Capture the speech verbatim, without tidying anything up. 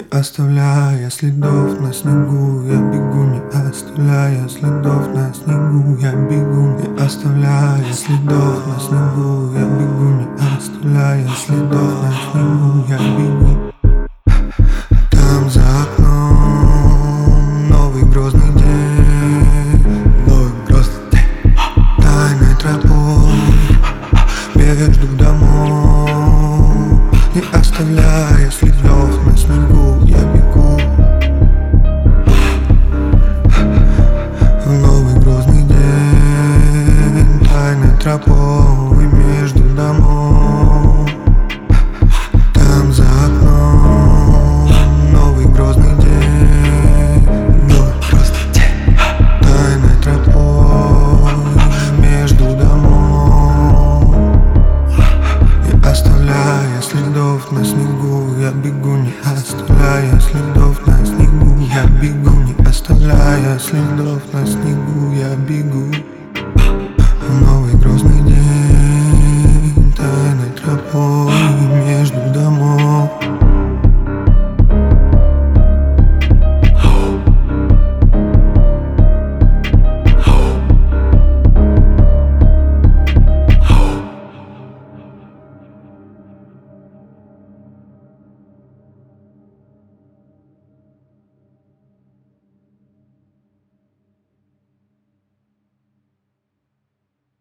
оставляя следов на снегу. Я бегу, не оставляя следов на снегу. Я бегу, не оставляя следов на снегу. Я бегу, не оставляя следов на снегу. Я бегу. Там за окном новый грозный день, новый грозный день. Тайной тропой бегать жду домой, не оставляя следов на снегу. Я бегу в новый грозный день, тайной тропой между домов. Там за окном новый грозный день, новый грозный день, тайной тропой между домов. Не оставляя следов на снегу, я бегу, не оставляя следов на снегу. Я бегу, не оставляя следов на снегу. Я бегу в новый грозный